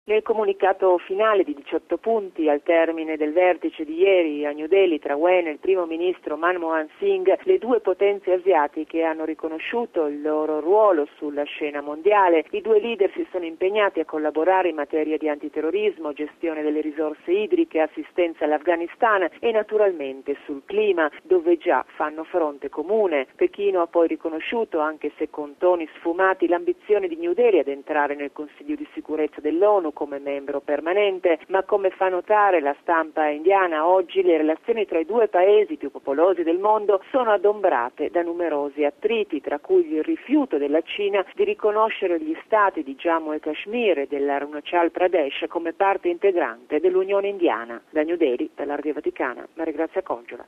Nel comunicato finale di 18 punti al termine del vertice di ieri a New Delhi tra UE e il primo ministro Manmohan Singh, le due potenze asiatiche hanno riconosciuto il loro ruolo sulla scena mondiale. I due leader si sono impegnati a collaborare in materia di antiterrorismo, gestione delle risorse idriche, assistenza all'Afghanistan e naturalmente sul clima, dove già fanno fronte comune. Pechino ha poi riconosciuto, anche se con toni sfumati, l'ambizione di New Delhi ad entrare nel Consiglio di sicurezza dell'ONU come membro permanente, ma come fa notare la stampa indiana oggi, le relazioni tra i due paesi più popolosi del mondo sono adombrate da numerosi attriti, tra cui il rifiuto della Cina di riconoscere gli stati di Jammu e Kashmir e dell'Arunachal Pradesh come parte integrante dell'Unione Indiana. Da New Delhi, per la Radio Vaticana, Maria Grazia Congiula.